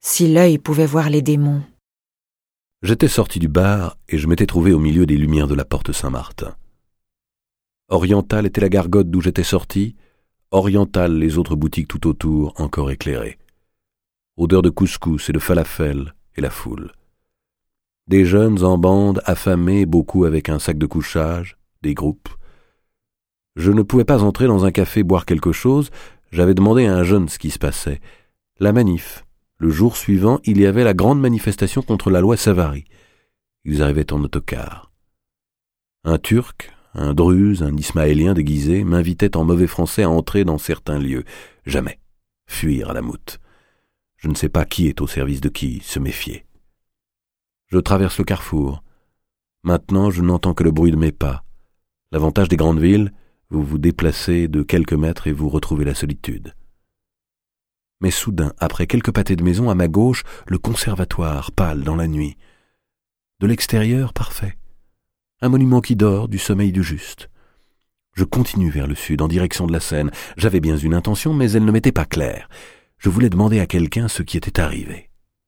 Si l'œil pouvait voir les démons. J'étais sorti du bar et je m'étais trouvé au milieu des lumières de la porte Saint-Martin. Orientale était la gargote d'où j'étais sorti, Orientale les autres boutiques tout autour encore éclairées. Odeur de couscous et de falafel et la foule. Des jeunes en bande, affamés, beaucoup avec un sac de couchage, des groupes. Je ne pouvais pas entrer dans un café boire quelque chose, j'avais demandé à un jeune ce qui se passait. La manif. Le jour suivant, il y avait la grande manifestation contre la loi Savary. Ils arrivaient en autocar. Un Turc, un Druze, un Ismaélien déguisé m'invitait en mauvais français à entrer dans certains lieux. Jamais. Fuir à la moute. Je ne sais pas qui est au service de qui, se méfier. Je traverse le carrefour. Maintenant, je n'entends que le bruit de mes pas. L'avantage des grandes villes, vous vous déplacez de quelques mètres et vous retrouvez la solitude. Mais soudain, après quelques pâtés de maison, à ma gauche, le conservatoire, pâle dans la nuit. De l'extérieur, parfait. Un monument qui dort du sommeil du juste. Je continue vers le sud, en direction de la Seine. J'avais bien une intention, mais elle ne m'était pas claire. Je voulais demander à quelqu'un ce qui était arrivé.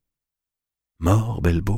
Mort, Belbeau?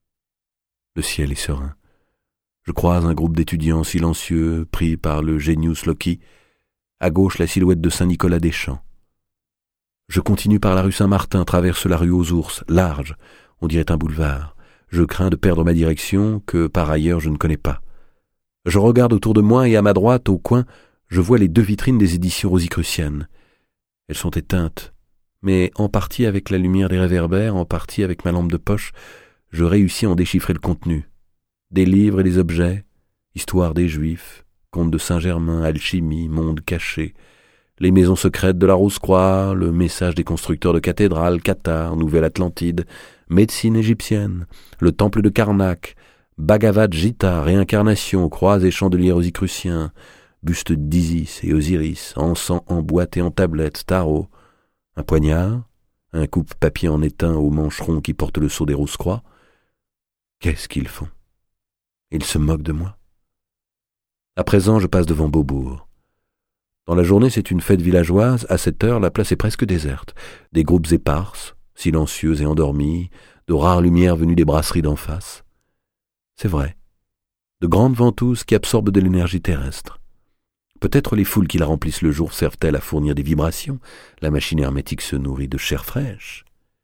Le ciel est serein. Je croise un groupe d'étudiants silencieux, pris par le Genius Loci. À gauche, la silhouette de Saint-Nicolas-des-Champs. Je continue par la rue Saint-Martin, traverse la rue aux Ours, large, on dirait un boulevard. Je crains de perdre ma direction, que par ailleurs je ne connais pas. Je regarde autour de moi et à ma droite, au coin, je vois les 2 vitrines des éditions rosicruciennes. Elles sont éteintes, mais en partie avec la lumière des réverbères, en partie avec ma lampe de poche, je réussis à en déchiffrer le contenu. Des livres et des objets, histoire des Juifs, contes de Saint-Germain, alchimie, monde caché, les maisons secrètes de la Rose-Croix, le message des constructeurs de cathédrales, Qatar, Nouvelle-Atlantide, médecine égyptienne, le temple de Karnak, Bhagavad Gita, réincarnation, croix et chandeliers rosicruciens, buste d'Isis et Osiris, encens en boîte et en tablette, tarot, un poignard, un coupe-papier en étain au mancheron qui porte le sceau des Rose-Croix. Qu'est-ce qu'ils font? Ils se moquent de moi. À présent, je passe devant Beaubourg. Dans la journée, c'est une fête villageoise. À cette heure, la place est presque déserte. Des groupes éparses, silencieux et endormis, de rares lumières venues des brasseries d'en face. C'est vrai. De grandes ventouses qui absorbent de l'énergie terrestre. Peut-être les foules qui la remplissent le jour servent-elles à fournir des vibrations. La machine hermétique se nourrit de chair fraîche.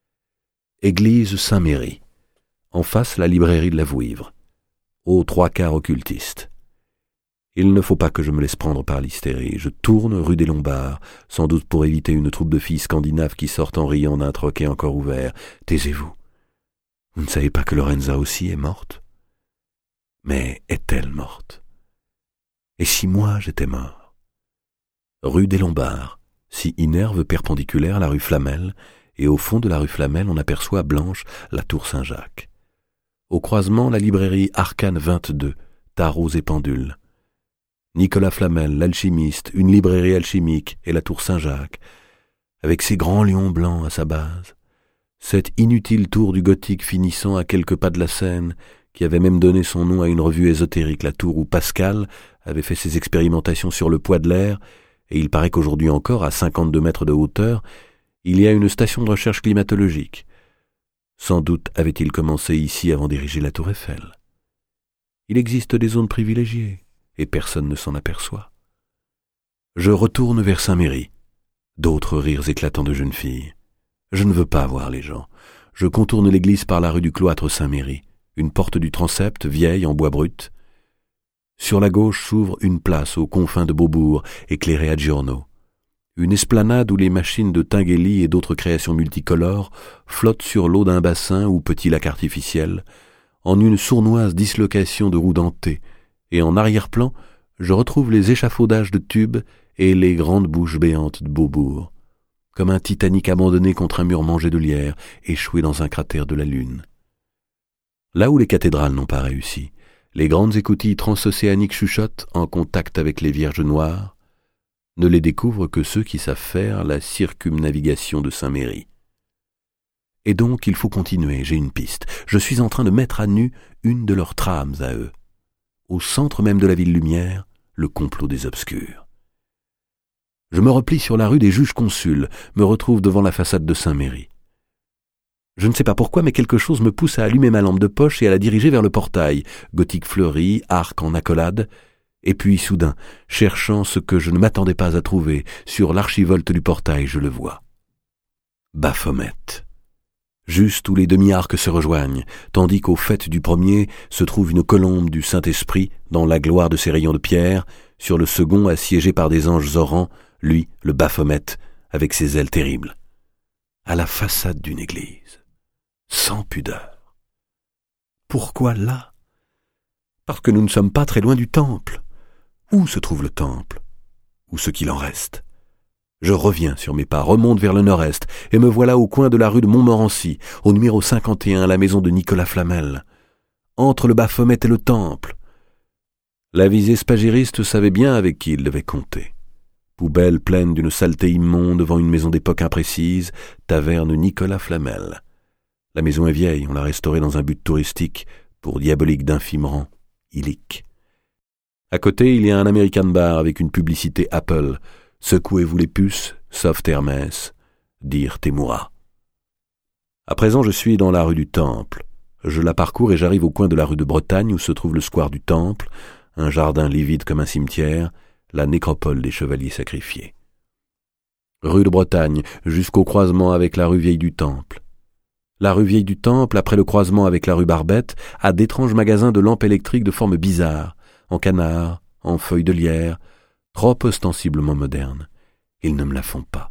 Église Saint-Méry. En face, la librairie de la Vouivre. Aux 3/4 occultiste. Il ne faut pas que je me laisse prendre par l'hystérie. Je tourne rue des Lombards, sans doute pour éviter une troupe de filles scandinaves qui sortent en riant d'un troquet encore ouvert. Taisez-vous. Vous ne savez pas que Lorenza aussi est morte? Mais est-elle morte? Et si moi j'étais mort? Rue des Lombards, si inerve perpendiculaire à la rue Flamel, et au fond de la rue Flamel on aperçoit blanche la tour Saint-Jacques. Au croisement, la librairie Arcane 22, tarots et pendules. Nicolas Flamel, l'alchimiste, une librairie alchimique et la tour Saint-Jacques, avec ses grands lions blancs à sa base. Cette inutile tour du gothique finissant à quelques pas de la Seine, qui avait même donné son nom à une revue ésotérique, la tour où Pascal avait fait ses expérimentations sur le poids de l'air, et il paraît qu'aujourd'hui encore, à 52 mètres de hauteur, il y a une station de recherche climatologique. Sans doute avait-il commencé ici avant d'ériger la tour Eiffel. Il existe des zones privilégiées, et personne ne s'en aperçoit. Je retourne vers Saint-Méry. D'autres rires éclatants de jeunes filles. Je ne veux pas voir les gens. Je contourne l'église par la rue du Cloître Saint-Méry, une porte du transept, vieille, en bois brut. Sur la gauche s'ouvre une place aux confins de Beaubourg, éclairée à giorno. Une esplanade où les machines de Tinguely et d'autres créations multicolores flottent sur l'eau d'un bassin ou petit lac artificiel, en une sournoise dislocation de roues dentées, et en arrière-plan, je retrouve les échafaudages de tubes et les grandes bouches béantes de Beaubourg, comme un Titanic abandonné contre un mur mangé de lierre, échoué dans un cratère de la Lune. Là où les cathédrales n'ont pas réussi, les grandes écoutilles transocéaniques chuchotent en contact avec les Vierges noires, ne les découvrent que ceux qui savent faire la circumnavigation de Saint-Méry. Et donc il faut continuer, j'ai une piste. Je suis en train de mettre à nu une de leurs trames à eux. Au centre même de la ville lumière, le complot des obscurs. Je me replie sur la rue des Juges-Consuls, me retrouve devant la façade de Saint-Méry. Je ne sais pas pourquoi, mais quelque chose me pousse à allumer ma lampe de poche et à la diriger vers le portail, gothique fleuri, arc en accolade. Et puis, soudain, cherchant ce que je ne m'attendais pas à trouver, sur l'archivolte du portail, je le vois. Baphomet. Juste où les demi-arcs se rejoignent, tandis qu'au faîte du premier se trouve une colombe du Saint-Esprit, dans la gloire de ses rayons de pierre, sur le second assiégé par des anges orants, lui, le Baphomet, avec ses ailes terribles. À la façade d'une église. Sans pudeur. Pourquoi là? Parce que nous ne sommes pas très loin du temple. Où se trouve le temple? Ou ce qu'il en reste? Je reviens sur mes pas, remonte vers le nord-est, et me voilà au coin de la rue de Montmorency, au numéro 51, à la maison de Nicolas Flamel. Entre le Baphomet et le temple. L'avisé spagiriste savait bien avec qui il devait compter. Poubelle pleine d'une saleté immonde devant une maison d'époque imprécise, taverne Nicolas Flamel. La maison est vieille, on l'a restaurée dans un but touristique, pour diabolique d'infime rang, illique. À côté, il y a un American bar avec une publicité Apple. Secouez-vous les puces, soft Hermès, dire Temura. À présent, je suis dans la rue du Temple. Je la parcours et j'arrive au coin de la rue de Bretagne où se trouve le square du Temple, un jardin livide comme un cimetière, la nécropole des chevaliers sacrifiés. Rue de Bretagne, jusqu'au croisement avec la rue Vieille du Temple. La rue Vieille du Temple, après le croisement avec la rue Barbette, a d'étranges magasins de lampes électriques de forme bizarre, en canard, en feuilles de lierre, trop ostensiblement modernes. Ils ne me la font pas.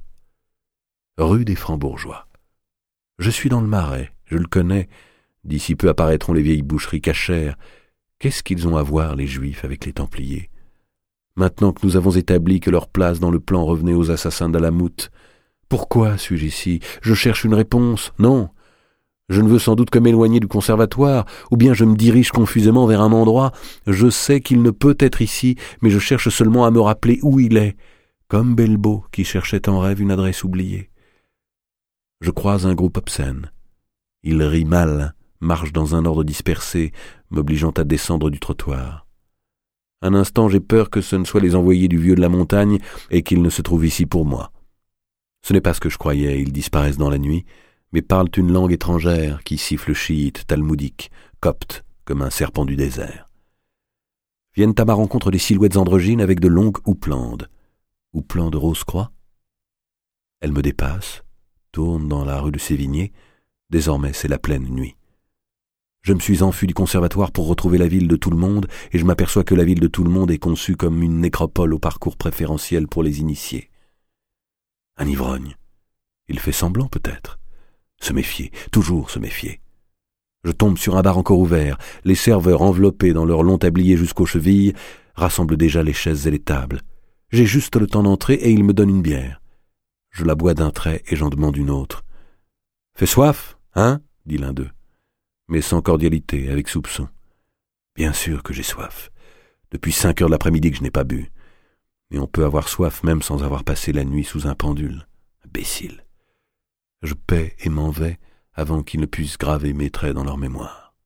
Rue des Francs-Bourgeois. Je suis dans le Marais, je le connais. D'ici peu apparaîtront les vieilles boucheries cachères. Qu'est-ce qu'ils ont à voir, les Juifs, avec les Templiers? Maintenant que nous avons établi que leur place dans le plan revenait aux assassins d'Alamout, pourquoi suis-je ici? Je cherche une réponse. Non. Je ne veux sans doute que m'éloigner du conservatoire, ou bien je me dirige confusément vers un endroit. Je sais qu'il ne peut être ici, mais je cherche seulement à me rappeler où il est, comme Belbeau qui cherchait en rêve une adresse oubliée. Je croise un groupe obscène. Il rit mal, marche dans un ordre dispersé, m'obligeant à descendre du trottoir. Un instant, j'ai peur que ce ne soient les envoyés du vieux de la montagne et qu'ils ne se trouvent ici pour moi. Ce n'est pas ce que je croyais, ils disparaissent dans la nuit, mais parlent une langue étrangère qui siffle chiite, talmudique, copte, comme un serpent du désert. Viennent à ma rencontre des silhouettes androgynes avec de longues houppelandes. Houppelandes de Rose-Croix. Elles me dépassent, tournent dans la rue de Sévigné. Désormais, c'est la pleine nuit. Je me suis enfui du conservatoire pour retrouver la ville de tout le monde, et je m'aperçois que la ville de tout le monde est conçue comme une nécropole au parcours préférentiel pour les initiés. Un ivrogne. Il fait semblant, peut-être. Se méfier, toujours se méfier. Je tombe sur un bar encore ouvert. Les serveurs, enveloppés dans leur long tablier jusqu'aux chevilles, rassemblent déjà les chaises et les tables. J'ai juste le temps d'entrer et ils me donnent une bière. Je la bois d'un trait et j'en demande une autre. « Fait soif, hein ?» dit l'un d'eux, mais sans cordialité, avec soupçon. Bien sûr que j'ai soif. Depuis 5 heures de l'après-midi que je n'ai pas bu. Mais on peut avoir soif même sans avoir passé la nuit sous un pendule. Imbécile. Je paie et m'en vais avant qu'ils ne puissent graver mes traits dans leur mémoire.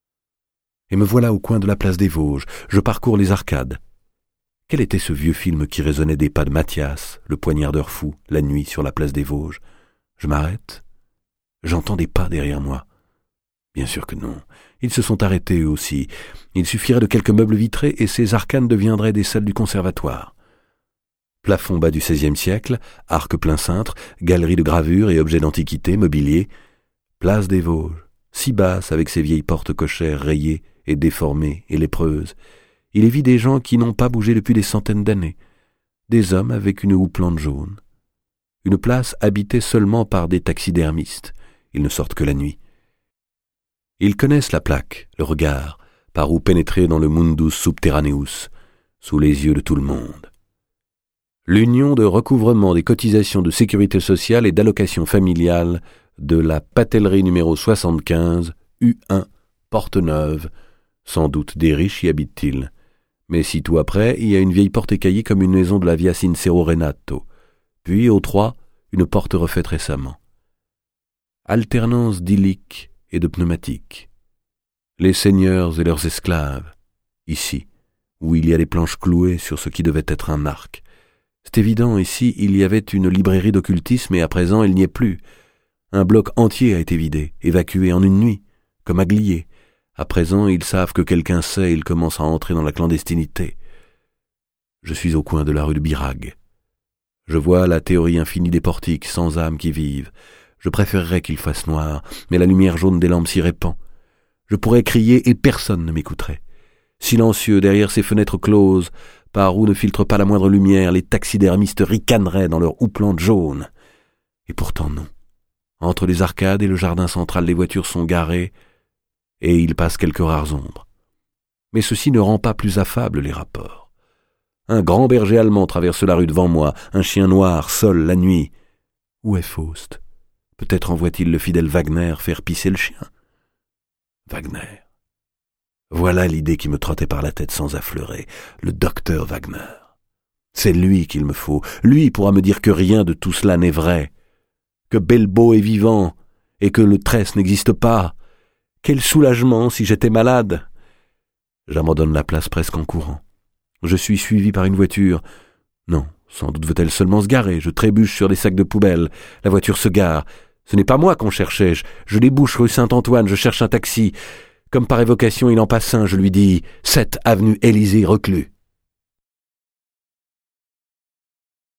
Et me voilà au coin de la place des Vosges. Je parcours les arcades. Quel était ce vieux film qui résonnait des pas de Mathias, le poignardeur fou, la nuit sur la place des Vosges? Je m'arrête. J'entends des pas derrière moi. Bien sûr que non. Ils se sont arrêtés eux aussi. Il suffirait de quelques meubles vitrés et ces arcanes deviendraient des salles du conservatoire. Plafond bas du XVIe siècle, arc plein cintre, galeries de gravures et objets d'antiquité, mobilier. Place des Vosges, si basse avec ses vieilles portes cochères rayées et déformées et lépreuses. Il y vit des gens qui n'ont pas bougé depuis des centaines d'années. Des hommes avec une houppelande jaune. Une place habitée seulement par des taxidermistes. Ils ne sortent que la nuit. Ils connaissent la plaque, le regard, par où pénétrer dans le mundus subterraneus, sous les yeux de tout le monde. L'union de recouvrement des cotisations de sécurité sociale et d'allocation familiale de la patellerie numéro 75, U1, Porte-Neuve. Sans doute des riches y habitent-ils. Mais sitôt après, il y a une vieille porte écaillée comme une maison de la Via Sincero Renato. Puis, au 3, une porte refaite récemment. Alternance d'illiques et de pneumatiques. Les seigneurs et leurs esclaves, ici, où il y a des planches clouées sur ce qui devait être un arc. C'est évident, ici, il y avait une librairie d'occultisme et à présent, il n'y est plus. Un bloc entier a été vidé, évacué en une nuit, comme à Glier. À présent, ils savent que quelqu'un sait et ils commencent à entrer dans la clandestinité. Je suis au coin de la rue de Birague. Je vois la théorie infinie des portiques, sans âme qui vivent. Je préférerais qu'il fasse noir, mais la lumière jaune des lampes s'y répand. Je pourrais crier et personne ne m'écouterait. Silencieux, derrière ces fenêtres closes, par où ne filtre pas la moindre lumière, les taxidermistes ricaneraient dans leurs houpplantes jaunes. Et pourtant non. Entre les arcades et le jardin central, les voitures sont garées, et il passe quelques rares ombres. Mais ceci ne rend pas plus affables les rapports. Un grand berger allemand traverse la rue devant moi, un chien noir, seul, la nuit. Où est Faust? Peut-être envoie-t-il le fidèle Wagner faire pisser le chien. Wagner. Voilà l'idée qui me trottait par la tête sans affleurer, le docteur Wagner. C'est lui qu'il me faut, lui pourra me dire que rien de tout cela n'est vrai, que Belbeau est vivant, et que le trèsle n'existe pas. Quel soulagement si j'étais malade! J'abandonne la place presque en courant. Je suis suivi par une voiture. Non, sans doute veut-elle seulement se garer. Je trébuche sur des sacs de poubelle. La voiture se gare. Ce n'est pas moi qu'on cherchait. Je débouche rue Saint-Antoine, je cherche un taxi. Comme par évocation, il en passe un. Je lui dis « 7 avenue Élysée Reclus ».